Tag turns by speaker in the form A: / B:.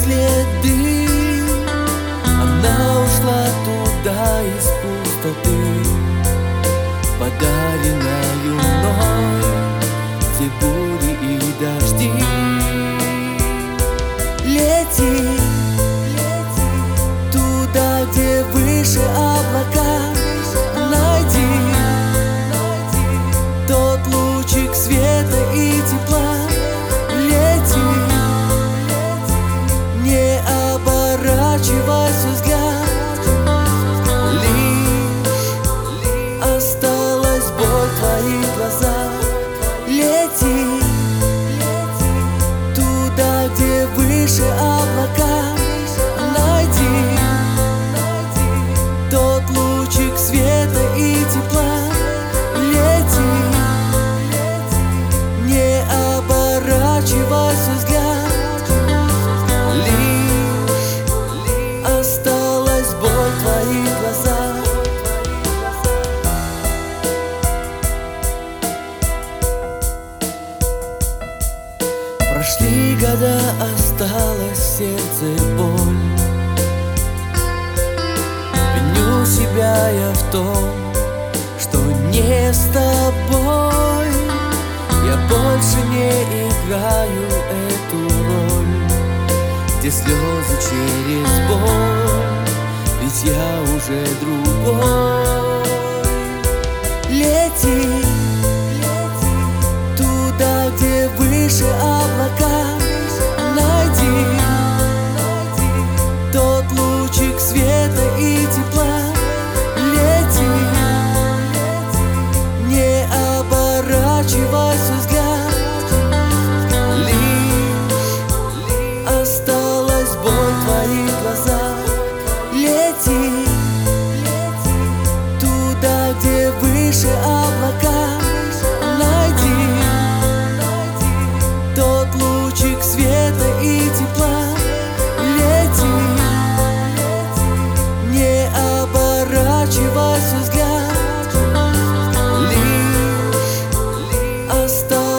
A: следы. Она ушла туда из пустоты, подаренную мной, где бури и дожди. Лети туда, где выше облака, найди тот лучик света и тепла. Лети, не оборачивай свой взгляд, лишь осталась боль в твоих глазах. Лети туда, где выше облака, найди тот лучик света и тепла. Лети, не оборачивай свой взгляд, лишь осталась боль в твоих глазах. Прошли года, осталась в сердце боль. Виню себя я в том, что не с тобой. Я больше не играю эту роль, где слезы через боль, ведь я уже другой. Лети туда, где выше облака, найди тот лучик света и тепла. Лети, не оборачивай свой взгляд, лишь осталась боль в твоих глазах. Лети туда, где выше облака, найди тот лучик света и тепла. Лети, не оборачивай свой взгляд, лишь осталась